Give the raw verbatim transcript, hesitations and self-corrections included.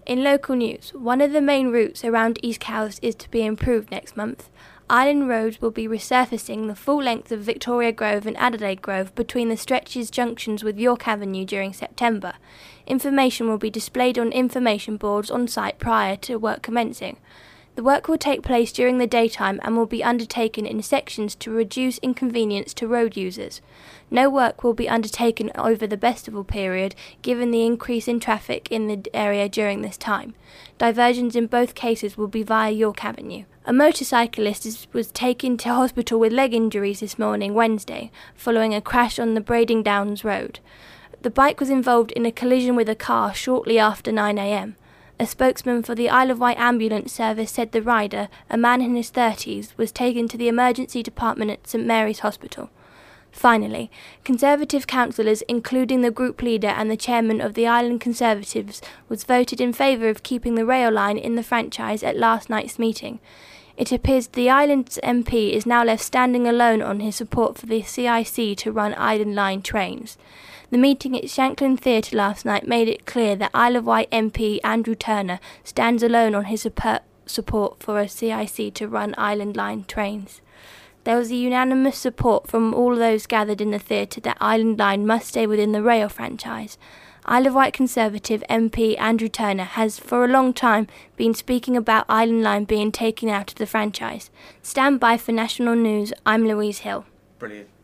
In local news, one of the main routes around East Cowes is to be improved next month. Island Road will be resurfacing the full length of Victoria Grove and Adelaide Grove between the stretch's junctions with York Avenue during September. Information will be displayed on information boards on site prior to work commencing. The work will take place during the daytime and will be undertaken in sections to reduce inconvenience to road users. No work will be undertaken over the festival period, given the increase in traffic in the area during this time. Diversions in both cases will be via York Avenue. A motorcyclist is, was taken to hospital with leg injuries this morning, Wednesday, following a crash on the Brading Downs Road. The bike was involved in a collision with a car shortly after nine a m. A spokesman for the Isle of Wight Ambulance Service said the rider, a man in his thirties, was taken to the emergency department at St Mary's Hospital. Finally, Conservative councillors, including the group leader and the chairman of the Island Conservatives, was voted in favour of keeping the rail line in the franchise at last night's meeting. It appears the Island's M P is now left standing alone on his support for the C I C to run Island Line trains. The meeting at Shanklin Theatre last night made it clear that Isle of Wight M P Andrew Turner stands alone on his support for a C I C to run Island Line trains. There was a unanimous support from all those gathered in the theatre that Island Line must stay within the rail franchise. Isle of Wight Conservative M P Andrew Turner has for a long time been speaking about Island Line being taken out of the franchise. Stand by for National News. I'm Louise Hill. Brilliant.